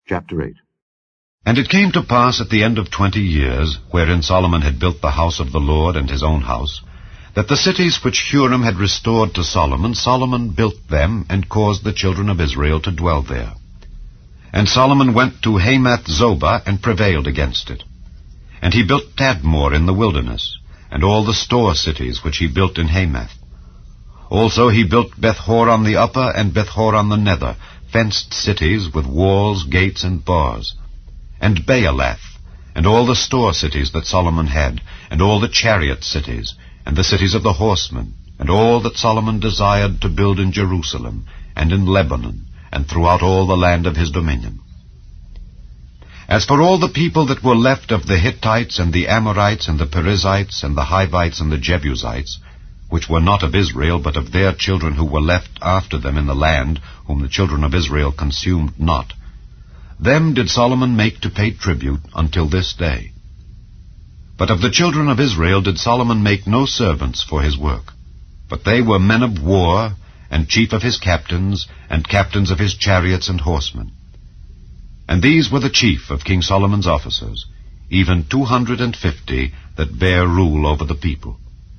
Chapter 8. And it came to pass at the end of 20 years, wherein Solomon had built the house of the Lord and his own house, that the cities which Huram had restored to Solomon, Solomon built them, and caused the children of Israel to dwell there. And Solomon went to Hamath-zobah, and prevailed against it. And he built Tadmor in the wilderness, and all the store cities which he built in Hamath. Also he built Beth-horon the upper, and Beth-horon the nether, fenced cities with walls, gates, and bars. And Baalath, and all the store cities that Solomon had, and all the chariot cities, and the cities of the horsemen, and all that Solomon desired to build in Jerusalem, and in Lebanon, and throughout all the land of his dominion. As for all the people that were left of the Hittites, and the Amorites, and the Perizzites, and the Hivites, and the Jebusites, which were not of Israel, but of their children who were left after them in the land, whom the children of Israel consumed not, them did Solomon make to pay tribute until this day. But of the children of Israel did Solomon make no servants for his work, but they were men of war, and chief of his captains, and captains of his chariots and horsemen. And these were the chief of King Solomon's officers, even 250 that bare rule over the people.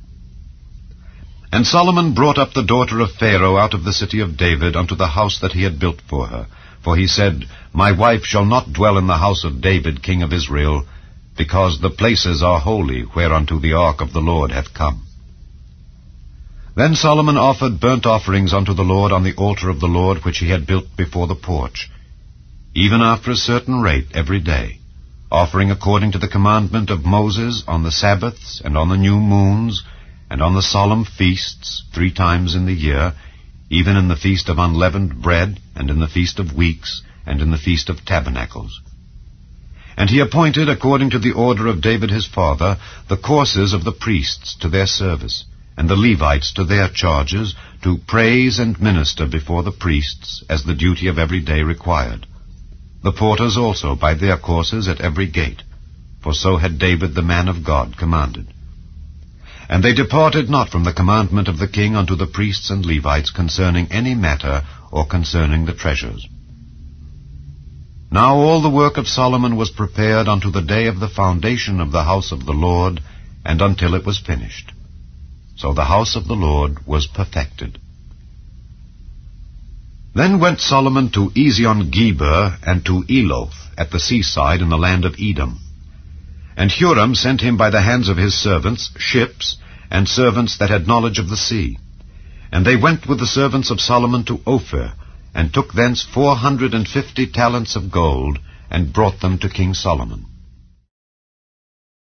And Solomon brought up the daughter of Pharaoh out of the city of David unto the house that he had built for her. For he said, My wife shall not dwell in the house of David king of Israel, because the places are holy whereunto the ark of the Lord hath come. Then Solomon offered burnt offerings unto the Lord on the altar of the Lord which he had built before the porch, even after a certain rate every day, offering according to the commandment of Moses on the Sabbaths, and on the new moons, and on the solemn feasts 3 times in the year, even in the feast of unleavened bread, and in the feast of weeks, and in the feast of tabernacles. And he appointed, according to the order of David his father, the courses of the priests to their service, and the Levites to their charges, to praise and minister before the priests, as the duty of every day required. The porters also by their courses at every gate, for so had David the man of God commanded. And they departed not from the commandment of the king unto the priests and Levites concerning any matter, or concerning the treasures. Now all the work of Solomon was prepared unto the day of the foundation of the house of the Lord, and until it was finished. So the house of the Lord was perfected. Then went Solomon to Ezion-Geber, and to Eloth, at the seaside in the land of Edom. And Huram sent him by the hands of his servants ships, and servants that had knowledge of the sea. And they went with the servants of Solomon to Ophir, and took thence 450 talents of gold, and brought them to King Solomon.